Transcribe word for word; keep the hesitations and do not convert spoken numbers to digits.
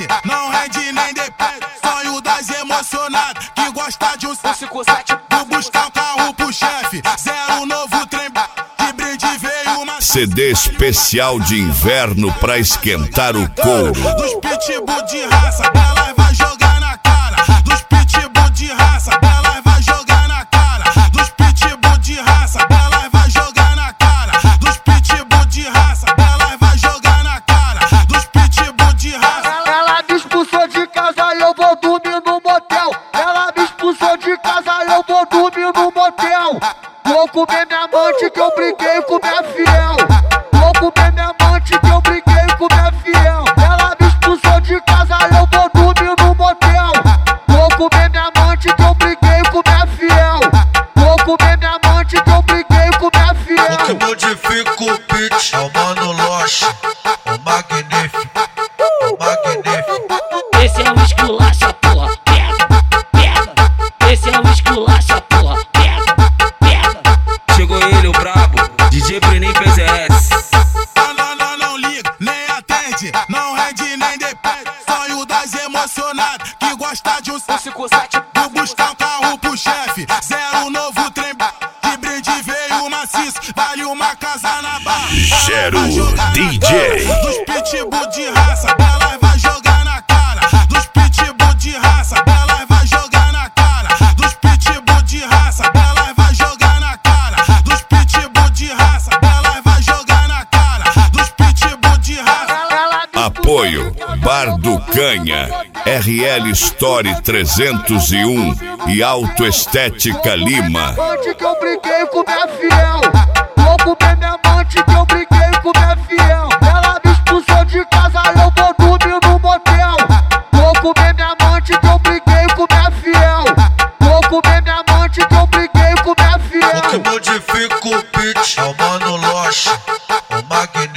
atende, não rende nem depende. Sonho das emocionadas que gosta de um cinco sete. Vou buscar um carro pro chefe, zero novo trem. De brinde veio uma C D especial de inverno pra esquentar o couro. dos pitbull de raça, elas vai jogar na cara. Dos pitbull de raça, elas vai jogar na cara. Dos pitbull de raça, elas vai jogar na cara. Dos pitbull de raça, elas vai jogar na cara. Dos pitbull de raça. Ela me expulsou de casa e eu vou dormir no motel. Ela me expulsou de casa e eu vou dormir no motel. Vou comer minha amante que eu briguei com minha fiel. Vou comer minha amante que eu briguei com minha fiel. Ela me expulsou de casa e eu vou dormir no motel. Vou comer minha amante que eu briguei com minha fiel. Vou comer minha amante que eu briguei com minha fiel. O que modifica o beat é o Mano Loche, o magnífico, o magnífico. Esse é o esculacha, porra, pega, pega. Esse é o esculacha, porra, pega, pega. Chegou ele, o brabo, D J Brenin P Z S. Não, não, não, não liga, nem atende, não rende nem depende. Sonho das emocionadas que gosta de um cinco sete. Vou buscar um carro pro chefe, zero novo trem. De brinde veio maciço, vale uma casa na barra. Gero D J. Dos pitbull de raça, elas vai jogar na cara. Dos pitbull de raça, elas vai jogar na cara. Dos pitbull de raça, elas vai jogar na cara. Dos pitbull de raça, elas vai jogar na cara. Dos pitbull de raça. Apoio Bar do Canha, R L Story trezentos e um e Autoestética Lima. Amante que eu briguei com minha fiel. Vou comer minha amante que eu briguei com minha fiel. Ela me expulsou de casa e eu vou dormir no motel. Vou comer minha amante que eu briguei com minha fiel. Vou comer minha amante que eu briguei com minha fiel. O que modifica o beat é o Mano Loche, o magnífico.